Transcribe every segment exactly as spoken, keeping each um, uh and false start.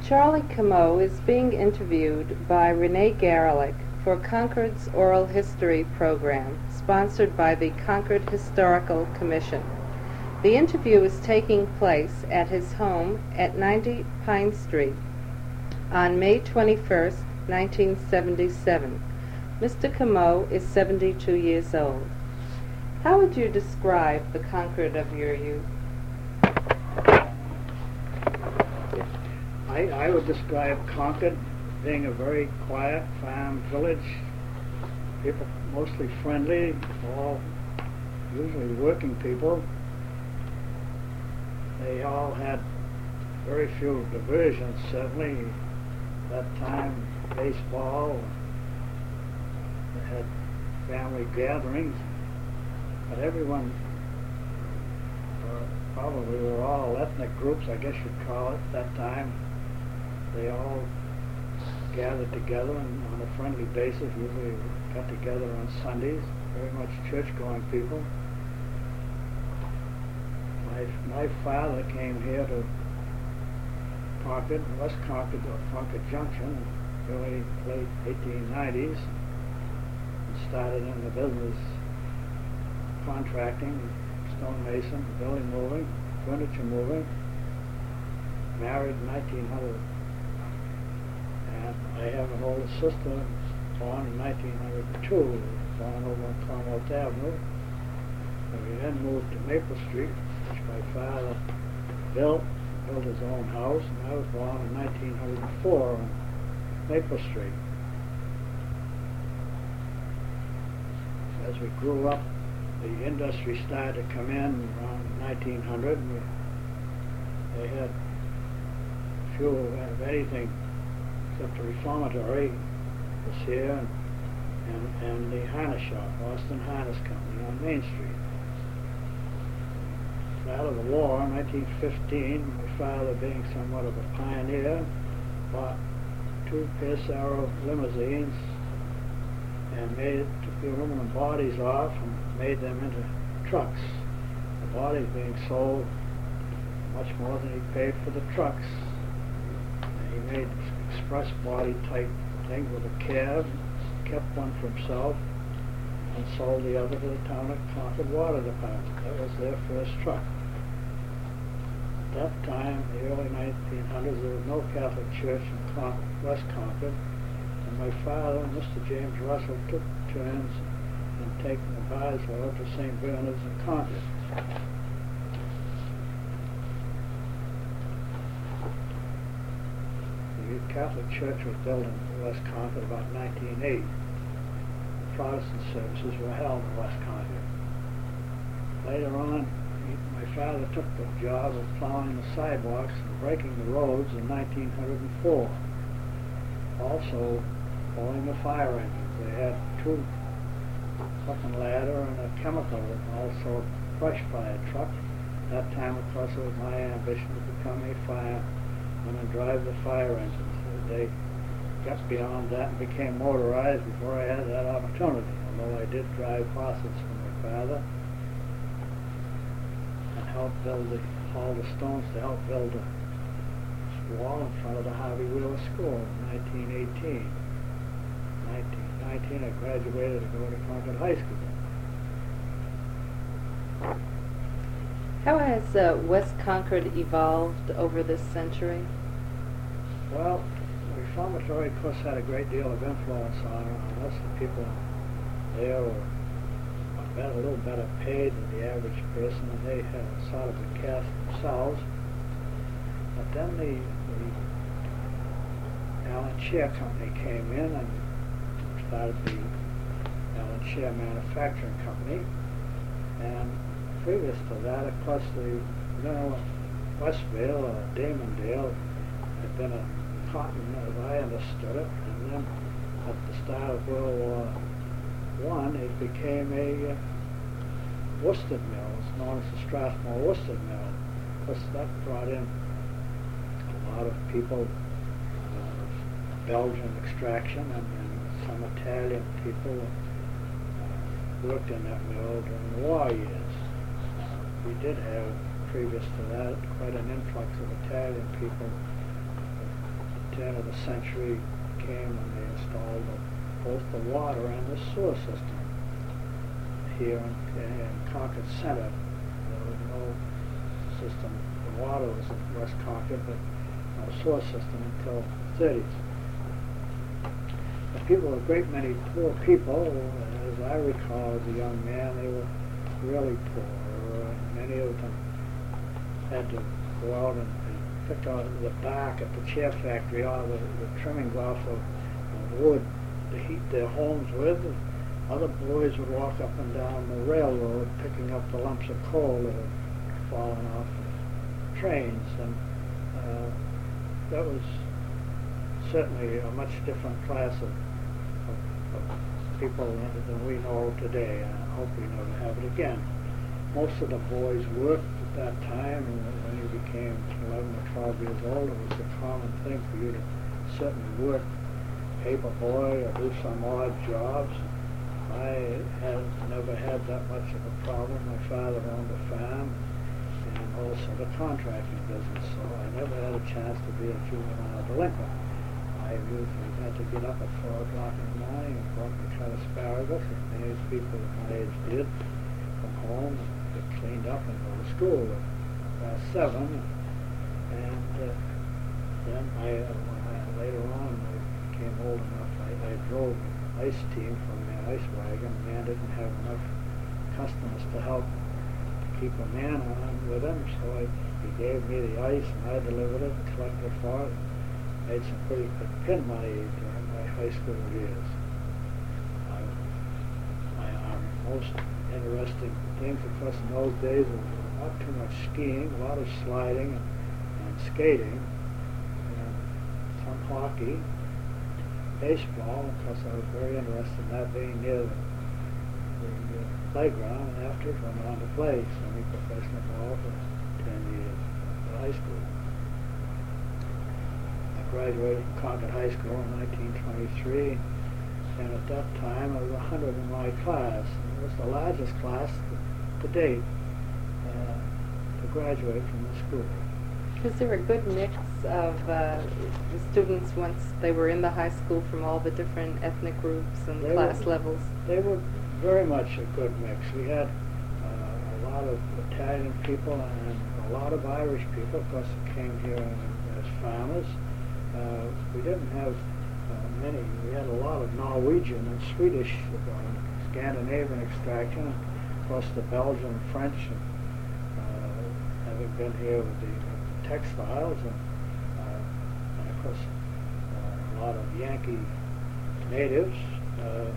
Charlie Comeau is being interviewed by Renee Garelick for Concord's Oral History program, sponsored by the Concord Historical Commission. The interview is taking place at his home at ninety Pine Street on May twenty-first, nineteen seventy-seven. Mister Comeau is seventy-two years old. How would you describe the Concord of your youth? I, I would describe Concord being a very quiet farm village. People mostly friendly, all usually working people. They all had very few diversions, certainly. At that time, baseball, they had family gatherings, but everyone uh, probably were all ethnic groups, I guess you'd call it, at that time. They all gathered together and on a friendly basis, usually got together on Sundays, very much church-going people. My, my father came here to Concord, West Concord, or Concord Junction, in the early, late eighteen nineties, and started in the business contracting, stonemason, building moving, furniture moving, married in nineteen hundred. And I have an older sister born in nineteen oh two, born over on Commonwealth Avenue. And we then moved to Maple Street, which my father built, built his own house, and I was born in nineteen oh four on Maple Street. As we grew up, the industry started to come in around nineteen hundred, and we, they had few of anything except the reformatory was here, and, and, and the harness shop, Austin Harness Company on Main Street. Out of the war in nineteen fifteen, my father, being somewhat of a pioneer, bought two Pierce Arrow limousines and made took the aluminum bodies off and made them into trucks. The bodies being sold much more than he paid for the trucks. And he made express body type thing with a cab, kept one for himself, and sold the other to the town of Concord Water Department. That was their first truck. At that time, in the early nineteen hundreds, there was no Catholic church in Con West Concord, and my father and Mister James Russell took turns in taking the Boswell to Saint Bernard's in Concord. The Catholic Church was built in West Concord about nineteen eighty. The Protestant services were held in West Concord. Later on, he, my father took the job of plowing the sidewalks and breaking the roads in nineteen oh four. Also, pulling the fire engines. They had two fucking ladder and a chemical, and also a brush fire truck. At that time, of course, it was my ambition to become a fireman and drive the fire engines. They got beyond that and became motorized before I had that opportunity, although I did drive horses for my father and helped build the, haul the stones to help build the wall in front of the Harvey Wheeler School in nineteen eighteen. nineteen nineteen, I graduated to go to Concord High School. How has uh, West Concord evolved over this century? Well, the reformatory, of course, had a great deal of influence on, on us. The people there were a, better, a little better paid than the average person, and they had sort of a caste themselves. But then the, the Allen Chair Company came in and started the Allen Chair Manufacturing Company. And previous to that, of course, the mill at Westville, or Damondale, had been a cotton, as I understood it, and then at the start of World War One, it became a uh, worsted mill. It's known as the Strathmore Worsted Mill. Of course, that brought in a lot of people uh, of Belgian extraction, and, and some Italian people uh, worked in that mill during the war years. Uh, we did have, previous to that, quite an influx of Italian people turn of the century came when they installed the, both the water and the sewer system here in, in Concord Center. There was no system. The water was in West Concord, but no sewer system until the thirties. The people were a great many poor people. As I recall, as a young man, they were really poor. Uh, many of them had to go out and, and pick out the bark at the chair factory, all the, the trimmings off of, of wood to heat their homes with. And other boys would walk up and down the railroad picking up the lumps of coal that had fallen off the trains. And uh, that was certainly a much different class of, of, of people than we know today. I hope we never have it again. Most of the boys worked at that time, and when you became eleven or twelve years old, it was a common thing for you to certainly work paper boy or do some odd jobs. I had never had that much of a problem. My father owned a farm and also the contracting business, so I never had a chance to be a juvenile delinquent. I usually had to get up at four o'clock in the morning and go up to cut asparagus, as many people at my age did, come home, get cleaned up and go to school at past seven. And uh, then I, uh, when I, later on, I became old enough, I, I drove an ice team from the ice wagon. The man didn't have enough customers to help keep a man on with him, so I, he gave me the ice and I delivered it and collected for it. Made some pretty good pin money during my high school years. I, my um, most interesting things, of course, in those days was not too much skiing, a lot of sliding and, and skating, and some hockey, baseball. Of course, I was very interested in that, being near the, the uh, playground, and afterwards went on to play semi-professional ball for ten years at high school. Graduated from Concord High School in nineteen twenty-three, and at that time I was one hundred in my class. And it was the largest class to, to date uh, to graduate from the school. Was there a good mix of uh, the students once they were in the high school from all the different ethnic groups and they class were, levels? They were very much a good mix. We had uh, a lot of Italian people and a lot of Irish people, of course, that came here as farmers. Uh, we didn't have uh, many. We had a lot of Norwegian and Swedish, uh, Scandinavian extraction. Of course, the Belgian and French, uh, having been here with the, the textiles, and, uh, and of course, uh, a lot of Yankee natives. Uh,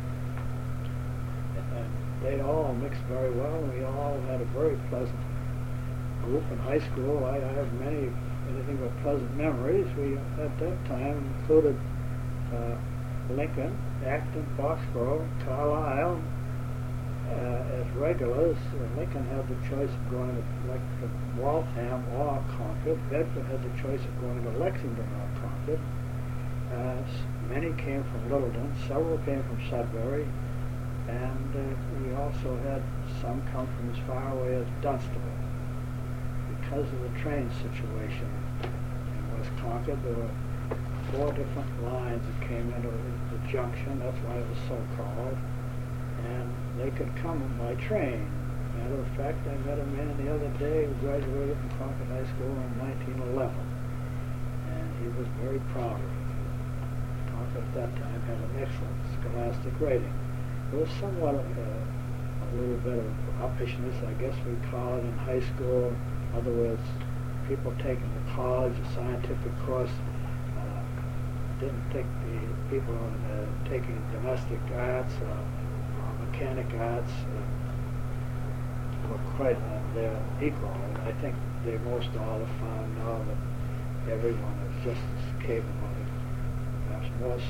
and they all mixed very well, and we all had a very pleasant group in high school. I, I have many. Anything but pleasant memories. We, at that time, included uh, Lincoln, Acton, Foxborough, Carlisle uh, as regulars. Uh, Lincoln had the choice of going to, like, to Waltham or Concord. Bedford had the choice of going to Lexington or Concord. Uh, many came from Littleton. Several came from Sudbury. And uh, we also had some come from as far away as Dunstable. Because of the train situation in West Concord, there were four different lines that came into the junction. That's why it was so called. And they could come by train. Matter of fact, I met a man the other day who graduated from Concord High School in nineteen eleven. And he was very proud of it. Concord at that time had an excellent scholastic rating. There was somewhat of a, a little bit of uppishness, I guess we'd call it, in high school. In other words, people taking the college, a scientific course, uh, didn't think the people uh, taking domestic arts uh, or mechanic arts uh, were quite on their equal. And I think they most all have found now that everyone is just as capable, perhaps more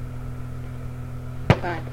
so. Fine.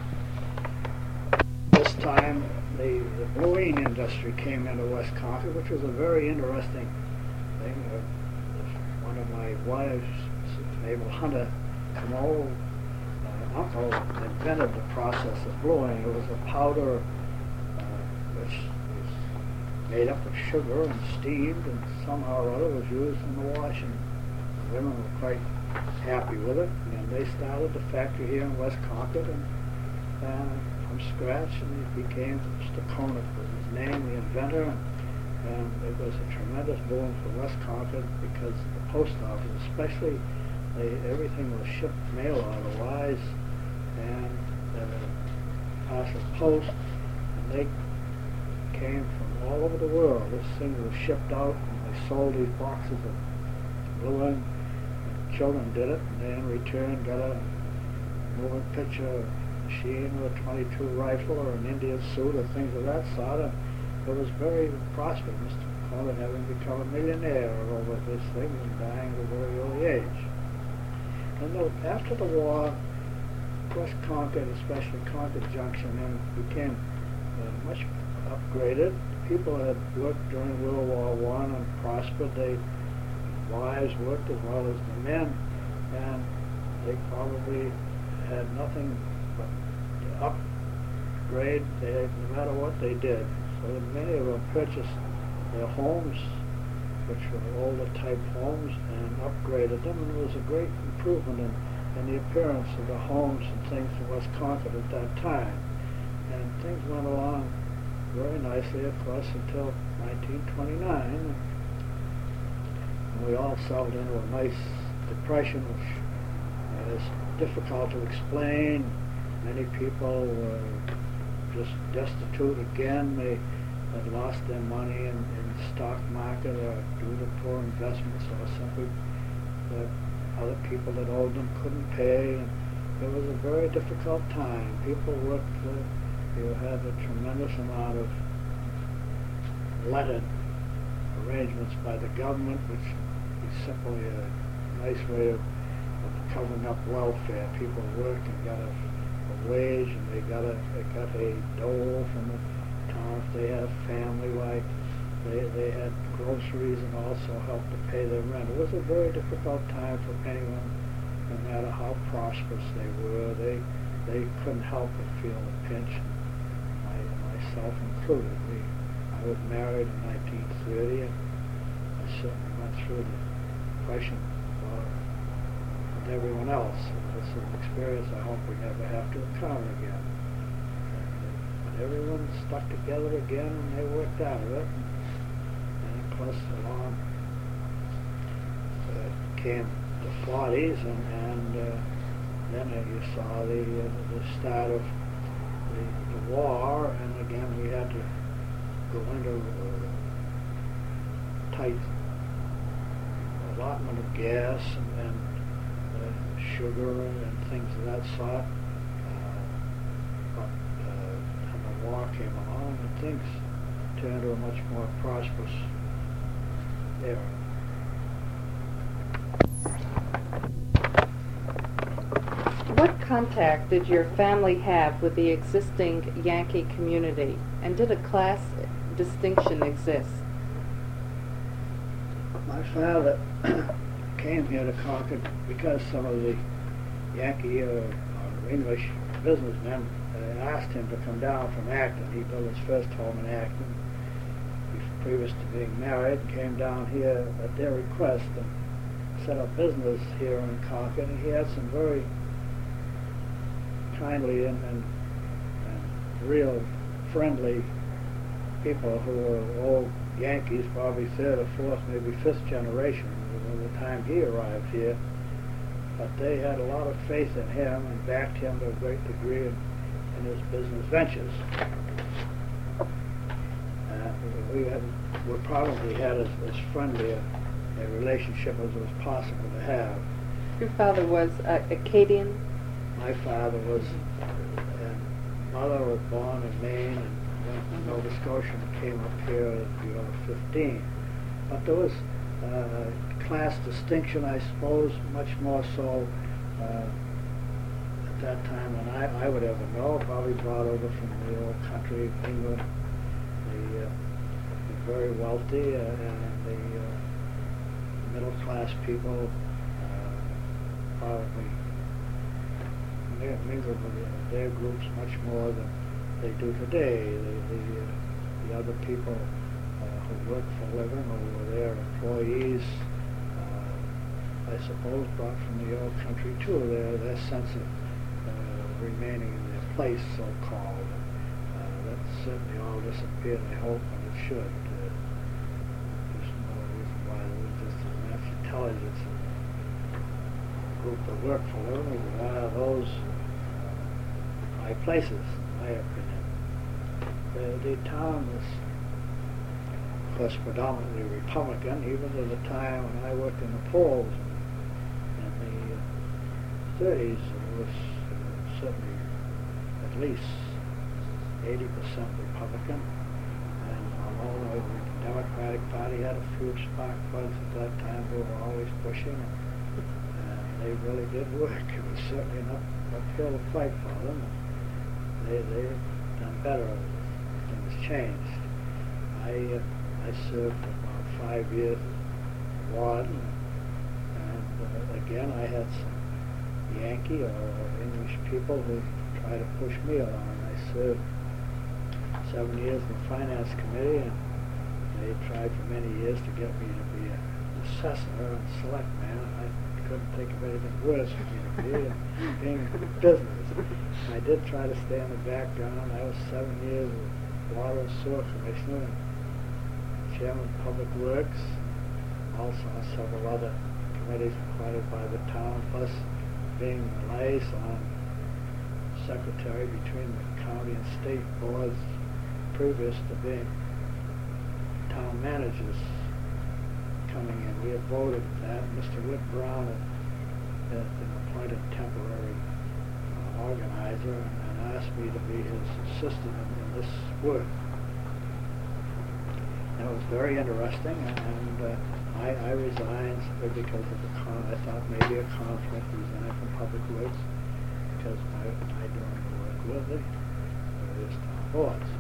This time, the, the bluing industry came into West Concord, which was a very interesting thing. Uh, one of my wife's, Mabel Hunter, my old uh, uncle invented the process of bluing. It was a powder uh, which was made up of sugar and steamed, and somehow or other was used in the washing. Women were quite happy with it, and they started the factory here in West Concord, and, and from scratch, and he became Mister Conant was his name, the inventor, and, and it was a tremendous boom for West Concord because the post office, especially, they, everything was shipped mail order wise, and uh, parcel post, and they came from all over the world. This thing was shipped out, and they sold these boxes of glue in. Children did it, and they in return got a moving picture machine or a twenty-two rifle or an Indian suit or things of that sort. And it was very prosperous. Mister Conant having become a millionaire over this thing and dying at a very early age. And the, after the war, West Concord, especially Concord Junction, then became uh, much upgraded. People had worked during World War One and prospered. They wives worked as well as the men, and they probably had nothing but to upgrade they had, no matter what they did. So that many of them purchased their homes, which were older type homes, and upgraded them, and it was a great improvement in, in the appearance of the homes and things in West Concord at that time. And things went along very nicely, of course, until nineteen twenty-nine. We all settled into a nice depression, which is difficult to explain. Many people were just destitute again. They had lost their money in, in the stock market or due to poor investments, or simply that other people that owed them couldn't pay. And it was a very difficult time. People worked, uh, you had a tremendous amount of lettered arrangements by the government, which is simply a nice way of, of covering up welfare. People worked and got a, a wage, and they got a they got a dole from the town if they had a family. Like they they had groceries and also helped to pay their rent. It was a very difficult time for anyone, no matter how prosperous they were. They they couldn't help but feel the pinch, my, myself included. We, I was married in nineteen thirty, and I certainly went through the depression uh, with everyone else. It's an experience I hope we never have to encounter again. And, uh, but everyone stuck together again, and they worked out of it. And, and of course, along uh, came the forties, and, and uh, then uh, you saw the uh, the start of the, the war, and again we had to go into uh, tight allotment of gas and, and uh, sugar and things of that sort. Uh, but uh, when the war came along, and things turned to a much more prosperous era. What contact did your family have with the existing Yankee community, and did a class distinction exist? My father came here to Concord because some of the Yankee uh, or English businessmen uh, asked him to come down from Acton. He built his first home in Acton. He, previous to being married, came down here at their request and set up business here in Concord. And he had some very kindly and, and, and real friendly people who were old Yankees, probably third or fourth, maybe fifth generation by the time he arrived here. But they had a lot of faith in him and backed him to a great degree in, in his business ventures. Uh, we had, we probably had as, as friendly a, a relationship as was possible to have. Your father was uh, Acadian? My father was, and mother was born in Maine and went to Nova Scotia and came up here at the age of fifteen. But there was uh, class distinction, I suppose, much more so uh, at that time than I, I would ever know. Probably brought over from the old country of England, the, uh, the very wealthy uh, and the uh, middle class people uh, probably mingled with their groups much more than they do today. The, the, uh, the other people uh, who work for a living or were their employees uh, I suppose, brought from the old country too, their, their sense of uh, remaining in their place, so-called. Uh, that certainly all disappeared, I hope, and it should. Uh, there's no reason why there was just enough intelligence and group that work for living without those high places, in my opinion. The, the town was, of course, predominantly Republican, even at the time when I worked in the polls in the uh, thirties. It was uh, certainly at least eighty percent Republican, and although the Democratic Party had a few spark plugs at that time, they were always pushing, and they really did work. It was certainly an up, uphill fight for them. They, they've done better as things changed. I, uh, I served for about five years as warden, and uh, again I had some Yankee or English people who tried to push me along. I served seven years in the Finance Committee, and they tried for many years to get me to be an assessor and selectman. I couldn't think of anything worse for me to be in being in business. I did try to stay in the background. I was seven years as Water and Sewer Commissioner and Chairman of Public Works, also on several other committees appointed by the town, plus being the liaison secretary between the county and state boards previous to being town managers coming in. We had voted that. Mister Whit Brown had been appointed temporary uh, organizer and, and asked me to be his assistant in, in this work. And it was very interesting, and, and uh, I, I resigned simply because of the con. I thought maybe a conflict, resigned from Public Works because I, I doing the work with the various town boards.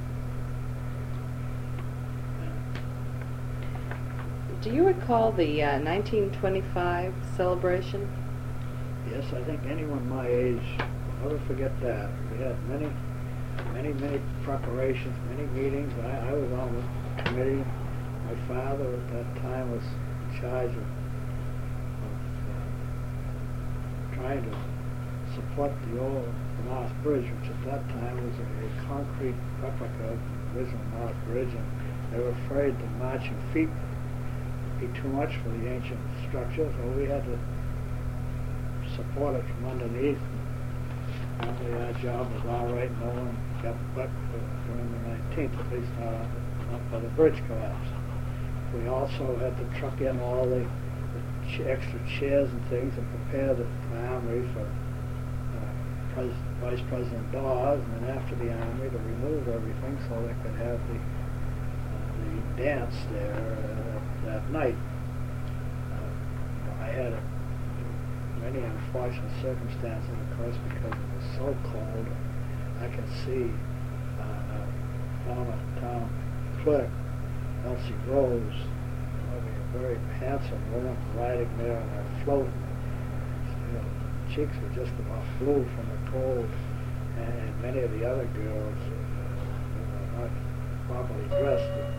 Do you recall the uh, nineteen twenty-five celebration? Yes, I think anyone my age will never forget that. We had many, many, many preparations, many meetings. I, I was on the committee. My father at that time was in charge of, of uh, trying to support the old North Bridge, which at that time was a, a concrete replica of the original North Bridge, and they were afraid the marching feet be too much for the ancient structure, so we had to support it from underneath. Apparently our job was all right. No one got bucked during the nineteenth, at least not, not by the bridge collapse. We also had to truck in all the, the ch extra chairs and things and prepare the armory for uh, Pres Vice President Dawes, and then after the armory to remove everything so they could have the, uh, the dance there uh, that night. Uh, I had a, many unfortunate circumstances, of course, because it was so cold. I could see uh, a former town clerk, Elsie Rose, a very handsome woman, riding there on her float. You know, her cheeks were just about blue from the cold, and many of the other girls uh, were not properly dressed.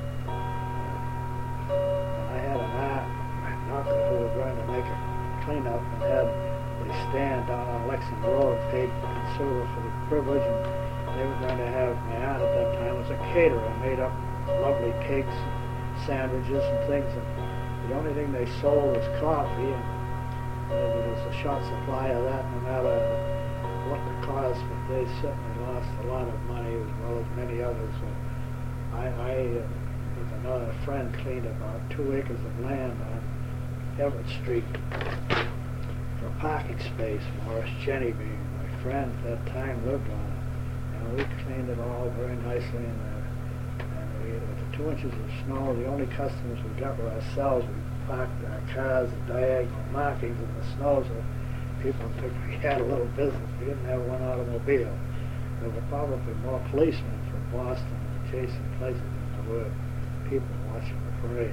I had an aunt, uncle who was going to make a cleanup and had a stand down on Lexington Road, paid considerable for the privilege, and they were going to have, my aunt at that time was a caterer, made up lovely cakes, sandwiches and things, and the only thing they sold was coffee, and there was a short supply of that no matter what the cost, but they certainly lost a lot of money as well as many others. So I, I uh, with another friend, cleaned about two acres of land on Everett Street for parking space. Morris Jenny, being my friend at that time, lived on it, and we cleaned it all very nicely. And, uh, and we, with the two inches of snow, the only customers we got were ourselves. We parked our cars at diagonal markings in the snow, so people think we had a little business. We didn't have one automobile. There were probably more policemen from Boston and adjacent places than there were people watching the parade.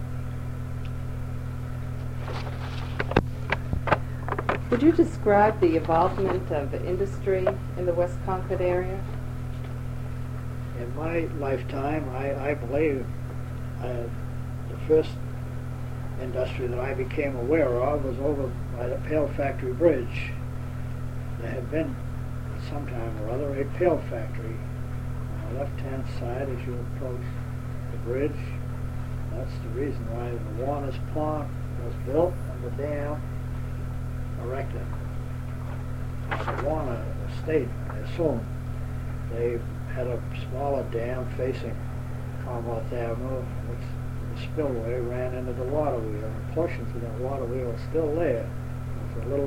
Would you describe the involvement of industry in the West Concord area? In my lifetime, I, I believe uh, the first industry that I became aware of was over by the Pail Factory Bridge. There had been, sometime or other, a pail factory on the left-hand side as you approach the bridge. That's the reason why the Warner's Pond was built and the dam erected. Uh, the Warner estate, I assume, they had a smaller dam facing Commonwealth Avenue, which the spillway ran into the water wheel, and portions of that water wheel are still there. There's a little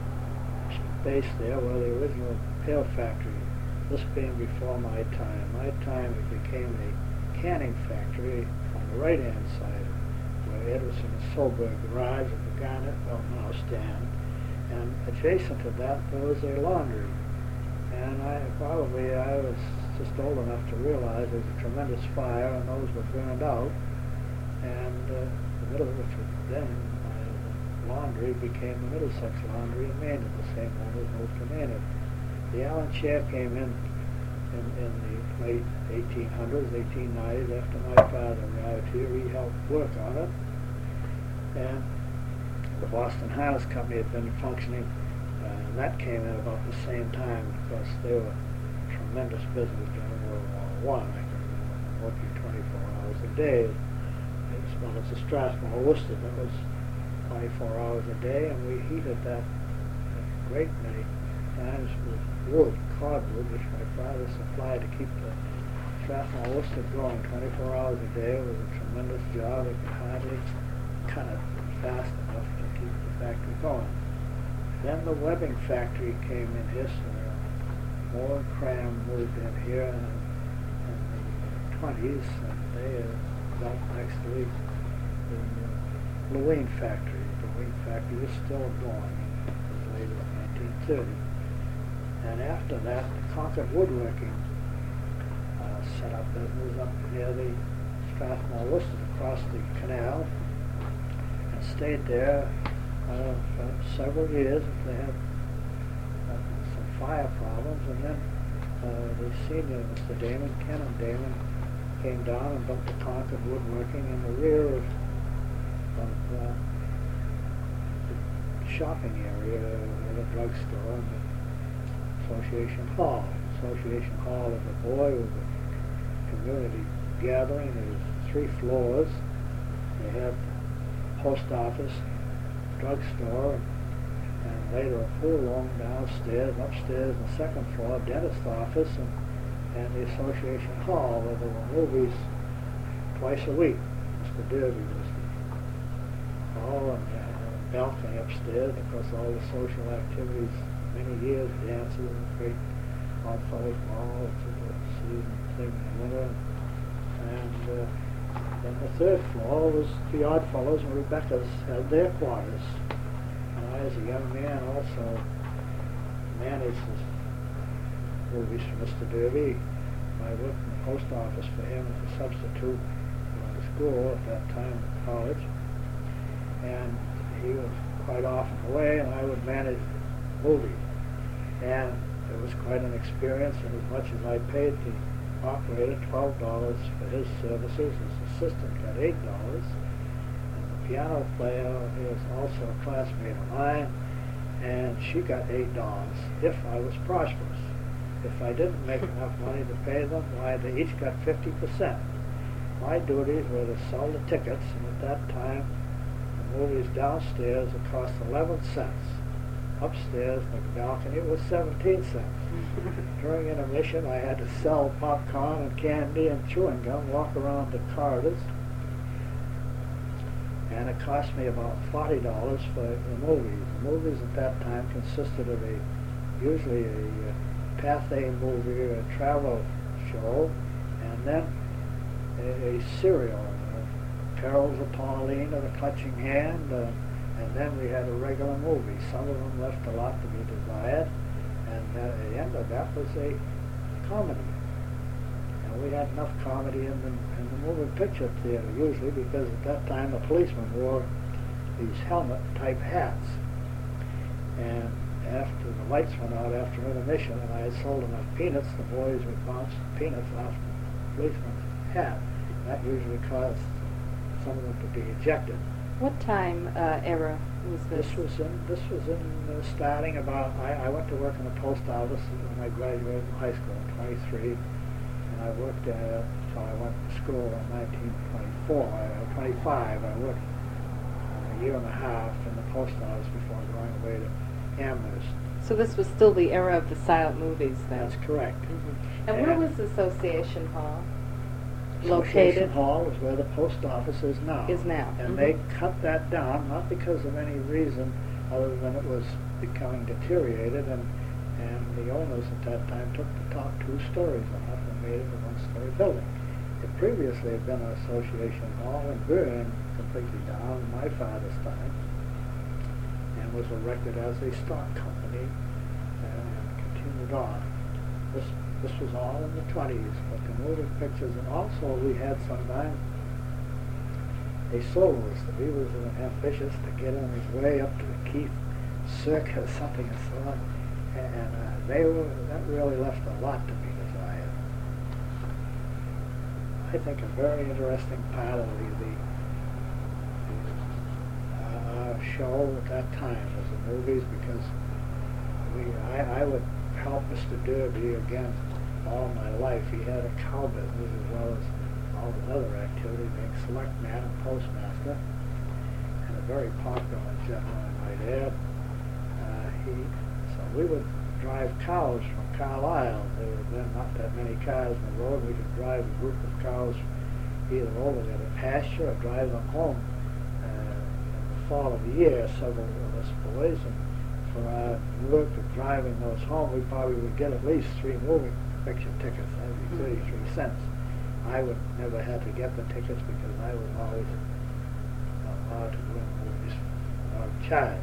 space there where the original pail factory, this being before my time. My time it became a canning factory on the right-hand side, where Edwardson and Solberg garage and the Garnet well now stand. And adjacent to that there was a laundry. And I probably I was just old enough to realize there was a tremendous fire and those were burned out. And uh, the middle of which was then uh, the laundry became the Middlesex Laundry in Maynard. The same owners moved to Maynard. The Allen chair came in in, in the late eighteen hundreds, eighteen nineties, after my father arrived here. He helped work on it. And the Boston Harness Company had been functioning, uh, and that came in about the same time because they were tremendous business during World War One. I can remember working twenty-four hours a day. As well as the Strathmore Worcester, that was twenty-four hours a day, and we heated that a great many times with wood, cordwood, which my father supplied to keep the Strathmore Worcester going twenty-four hours a day. It was a tremendous job. It could hardly cut it fast enough to keep the factory going. Then the webbing factory came in here, so Moore and Cram moved in here in, in the twenties, and they uh, built next to the, the uh, Leween factory. The Leween factory is still going. It was later in nineteen thirty. And after that, the Concord Woodworking uh, set up business up near the Strathmore Worcester across the canal, and stayed there uh, for several years. They had uh, some fire problems, and then uh, the senior, Mister Damon, Canon Damon, came down and built the Concord Woodworking in the rear of, of uh, the shopping area of the drugstore and the Association Hall. Association Hall is a boy with a community gathering. There's three floors. They had post office, drugstore, and later a pool room downstairs, and upstairs on the second floor, dentist office, and, and the Association Hall, where there were movies twice a week. Mister Derby was the hall, and uh, balcony upstairs, of course all the social activities, many years, dances, and great Oddfellows Ball, it's a season thing in the winter, and uh, then the third floor was the Oddfellows, and Rebecca's had their quarters. And I, as a young man, also managed the movies for Mister Derby. I worked in the post office for him as a substitute going to school at that time, college. And he was quite often away, and I would manage movies. And it was quite an experience, and as much as I paid the operator twelve dollars for his services, his assistant got eight dollars, and the piano player is also a classmate of mine, and she got eight dollars if I was prosperous. If I didn't make enough money to pay them, why, they each got fifty percent. My duties were to sell the tickets, and at that time the movies downstairs it cost eleven cents. Upstairs in the balcony it was seventeen cents. During intermission I had to sell popcorn and candy and chewing gum, walk around the corridors, and it cost me about forty dollars for the movies. The movies at that time consisted of a usually a uh, Pathé movie or a travel show, and then a, a serial, uh, Perils of Pauline or The Clutching Hand, uh, and then we had a regular movie. Some of them left a lot to be desired, and uh, at the end of that was a comedy. And we had enough comedy in the, in the moving picture theater usually, because at that time the policemen wore these helmet-type hats. And after the lights went out after intermission and I had sold enough peanuts, the boys would bounce peanuts off the policeman's hat. That usually caused some of them to be ejected. What time uh, era was this? This was in, this was in uh, starting about, I, I went to work in the post office when I graduated from high school in twenty-three, and I worked there until I went to school in nineteen twenty-four, uh, twenty-five. I worked a year and a half in the post office before going away to Amherst. So this was still the era of the silent movies then? That's correct. Mm-hmm. And, and where was the Association Hall located? Association Hall is where the post office is now. Is now. And Mm-hmm. they cut that down, not because of any reason other than it was becoming deteriorated, and, and the owners at that time took the top two stories off and made it a one-story building. It previously had been an Association Hall and burned completely down in my father's time, and was erected as a stock company and continued on. This this was all in the twenties, but the moving pictures, and also we had sometime a soloist. He was uh, ambitious to get on his way up to the Keith Circus, something and so on, and uh, they were, that really left a lot to be desired. I think a very interesting part of the, the, the uh, show at that time was the movies, because we I, I would help Mister Derby again all my life. He had a cow business as well as all the other activity, being selectman and postmaster, and a very popular gentleman, I might add. Uh, he, so we would drive cows from Carlisle. There were then not that many cars on the road. We could drive a group of cows either over there to pasture or drive them home uh, in the fall of the year, several of us boys, and for our work of driving those home, we probably would get at least three moving picture tickets. That would be thirty-three cents. I would never have to get the tickets because I was always allowed to go in movies without charge.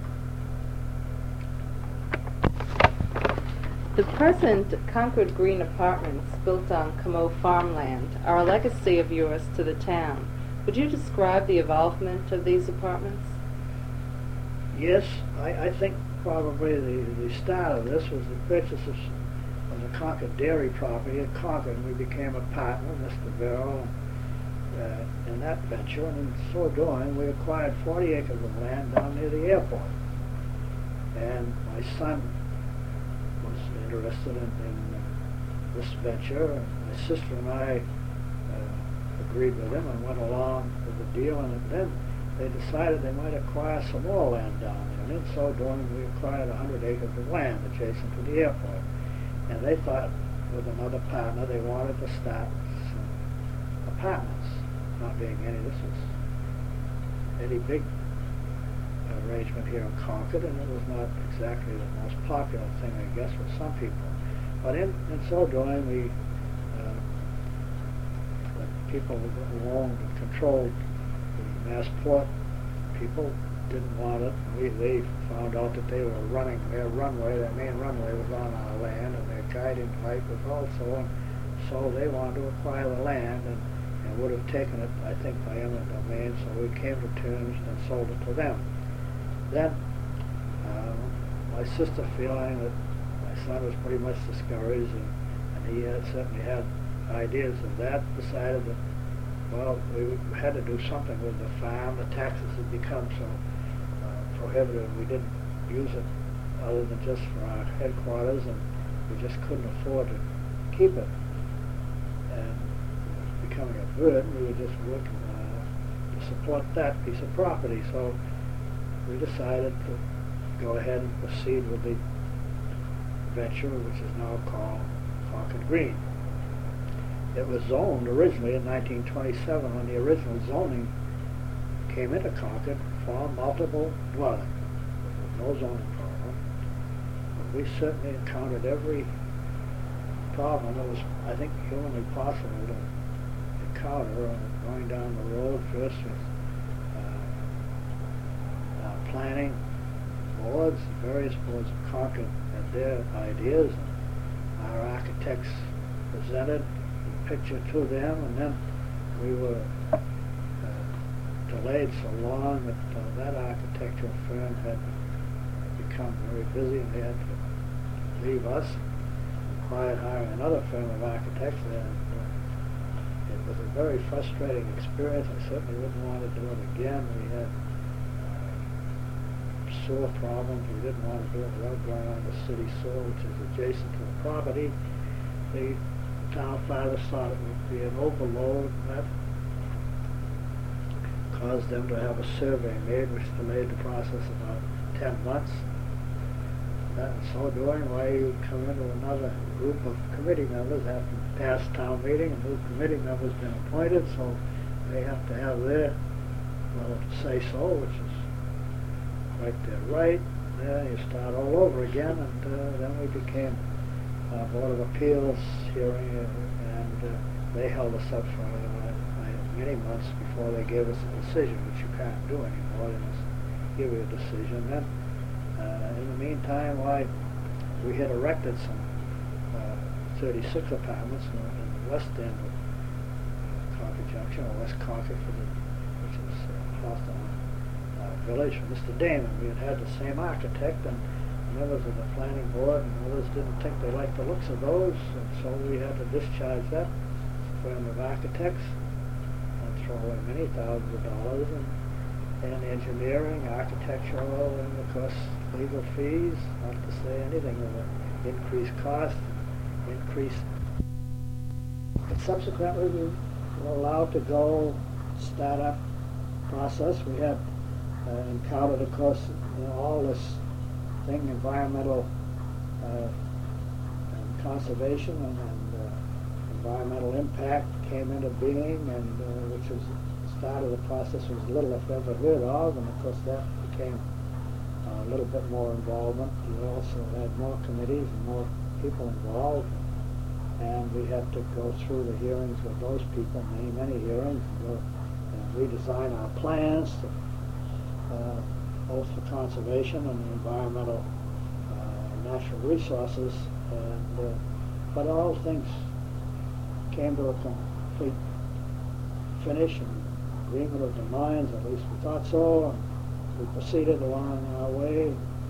The present Concord Green apartments built on Comeau farmland are a legacy of yours to the town. Would you describe the evolvement of these apartments? Yes, I, I think probably the, the start of this was the purchase of, of the Concord dairy property at Concord, and we became a partner, Mister Verrill, uh, in that venture, and in so doing, we acquired forty acres of land down near the airport. And my son was interested in, in uh, this venture, and my sister and I uh, agreed with him and went along with the deal, and then they decided they might acquire some more land down there. And in so doing, we acquired one hundred acres of land adjacent to the airport. And they thought, with another partner, they wanted to start some apartments, not being any, this was any big arrangement here in Concord, and it was not exactly the most popular thing, I guess, with some people. But in, in so doing, we, uh, the people who owned and controlled the Massport people didn't want it. We, they found out that they were running their runway, their main runway was on our land, and their guiding pipe was also, and so they wanted to acquire the land, and, and would have taken it, I think, by eminent domain, so we came to terms and sold it to them. Then, uh, my sister, feeling that my son was pretty much discouraged, and, and he had, certainly had ideas of that, decided that, well, we had to do something with the farm. The taxes had become so uh, prohibitive. We didn't use it other than just for our headquarters, and we just couldn't afford to keep it. And it was becoming a burden. We were just working uh, to support that piece of property. So we decided to go ahead and proceed with the venture, which is now called Concord Green. It was zoned originally in nineteen twenty-seven when the original zoning came into Concord for multiple dwelling. There was no zoning problem. But we certainly encountered every problem that was, I think, humanly possible to encounter uh, going down the road, first with uh, uh, planning boards, various boards of Concord had their ideas, and our architects presented picture to them, and then we were uh, delayed so long that uh, that architectural firm had become very busy, and they had to leave us, required hiring another firm of architects. And uh, it was a very frustrating experience. I certainly wouldn't want to do it again. We had uh, sewer problems. We didn't want to do it without going on the city sewer, which is adjacent to the property. The town fathers thought it would be an overload, and that caused them to have a survey made, which delayed the process about ten months. That in so doing, why you come into another group of committee members after past town meeting, a new committee member's been appointed, so they have to have their little say-so, which is quite their right. Then you start all over again, and uh, then we became uh, Board of Appeals hearing, uh, and uh, they held us up for uh, many months before they gave us a decision, which you can't do anymore. They must give you a decision. Then, uh, in the meantime, why we had erected some uh, thirty-six apartments in, in the west end of Concord Junction, or West Concord, for the, which is uh, Hawthorne uh, Village, for Mister Damon. We had had the same architect, and members of the planning board and others didn't think they liked the looks of those, and so we had to discharge that firm of architects and throw away many thousands of dollars in, in engineering, architectural, and of course legal fees, not to say anything of the increased cost, increased. But subsequently we were allowed to go start up process. We had uh, encountered, of course, you know, all this thing, environmental uh, and conservation and, and uh, environmental impact came into being, and uh, which was the start of the process was little if ever heard of, and of course that became uh, a little bit more involvement. You also had more committees and more people involved, and we had to go through the hearings with those people, many, many hearings, and go and redesign our plans to, uh, both for conservation and environmental uh, natural resources, and uh, but all things came to a complete finish and agreement of the minds, at least we thought so, and we proceeded along our way.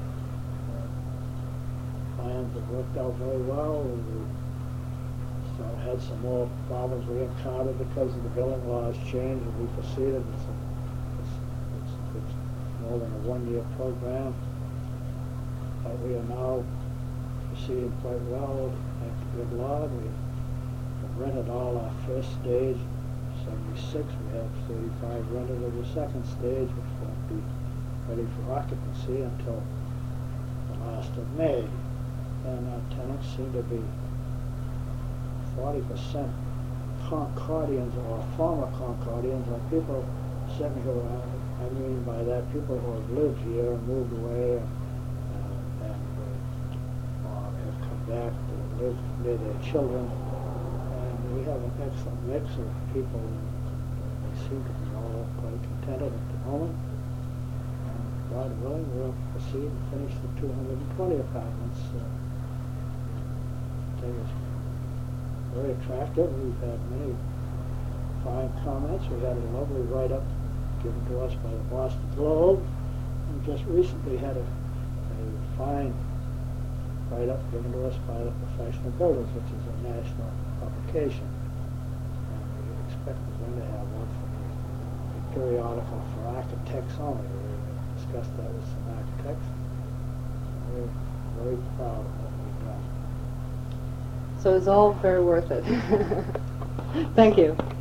Uh, plans have worked out very well. We so had some more problems we encountered because of the building laws changed, and we proceeded. It's, a, it's, it's, it's more than a one-year program, but we are now proceeding quite well. Thank the good Lord. We rented all our first stage, seventy-six. We have thirty-five rented of the second stage, which won't be ready for occupancy until the last of May. And our tenants seem to be forty percent Concordians or former Concordians, or people certainly who are, I mean by that, people who have lived here and moved away and, uh, and uh, or have come back to live near their children. And we have an excellent mix of people, and they seem to be all quite contented at the moment. And God willing, we'll proceed and finish the two hundred twenty apartments. Uh, I think it's very attractive. We've had many fine comments. We had a lovely write-up given to us by the Boston Globe, and just recently had a, a fine write-up given to us by the Professional Builders, which is a national publication. And we expect we're going to have one for the, the periodical for architects only. We discussed that with some architects. And we're very proud of what we've done. So it's all very worth it. Thank you.